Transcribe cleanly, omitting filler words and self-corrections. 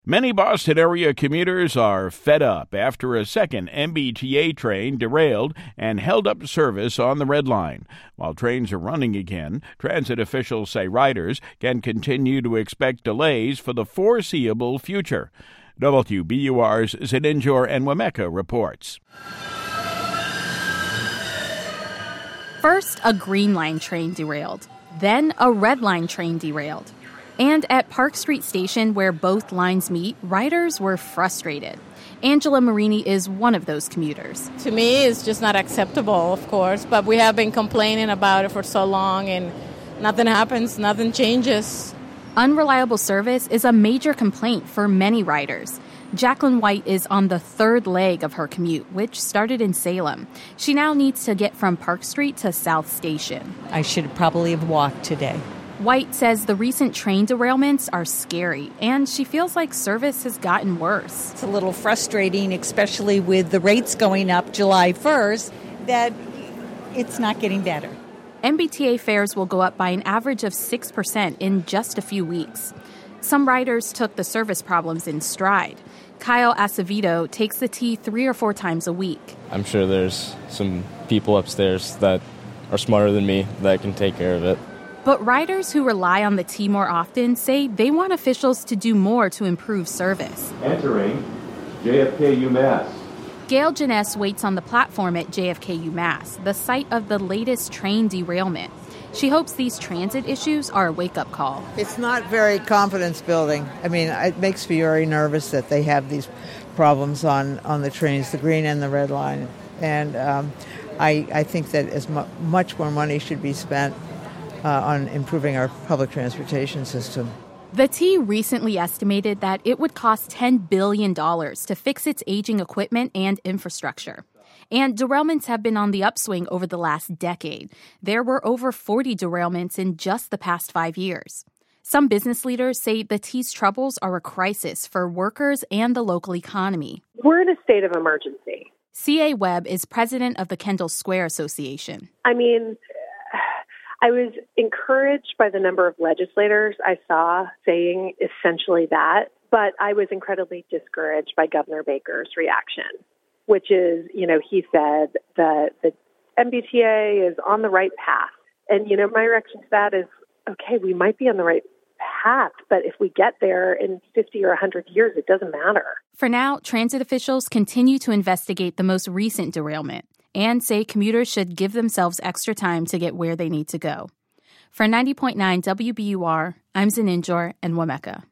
Many Boston area commuters are fed up after a second MBTA train derailed and held up service on the Red Line. While trains are running again, transit officials say riders can continue to expect delays for the foreseeable future. WBUR's Zeninjor Enwemeka reports. First, a Green Line train derailed. Then, a Red Line train derailed. And at Park Street Station, where both lines meet, riders were frustrated. Angela Marini is one of those commuters. To me, it's just not acceptable, of course, but we have been complaining about it for so long and nothing happens, nothing changes. Unreliable service is a major complaint for many riders. Jacqueline White is on the third leg of her commute, which started in Salem. She now needs to get from Park Street to South Station. I should probably have walked today. White says the recent train derailments are scary, and she feels like service has gotten worse. It's a little frustrating, especially with the rates going up July 1st, that it's not getting better. MBTA fares will go up by an average of 6% in just a few weeks. Some riders took the service problems in stride. Kyle Acevedo takes the T 3 or 4 times a week. I'm sure there's some people upstairs that are smarter than me that can take care of it. But riders who rely on the T more often say they want officials to do more to improve service. Entering JFK UMass. Gail Janess waits on the platform at JFK UMass, the site of the latest train derailment. She hopes these transit issues are a wake-up call. It's not very confidence-building. I mean, it makes me very nervous that they have these problems on the trains, the Green and the Red Line. And I think that much more money should be spent on improving our public transportation system. The T recently estimated that it would cost $10 billion to fix its aging equipment and infrastructure. And derailments have been on the upswing over the last decade. There were over 40 derailments in just the past 5 years. Some business leaders say the T's troubles are a crisis for workers and the local economy. We're in a state of emergency. C.A. Webb is president of the Kendall Square Association. I mean, I was encouraged by the number of legislators I saw saying essentially that, but I was incredibly discouraged by Governor Baker's reaction, which is, he said that the MBTA is on the right path. And, my reaction to that is, okay, we might be on the right path, but if we get there in 50 or 100 years, it doesn't matter. For now, transit officials continue to investigate the most recent derailment and say commuters should give themselves extra time to get where they need to go. For 90.9 WBUR, I'm Zeninjor Enwemeka.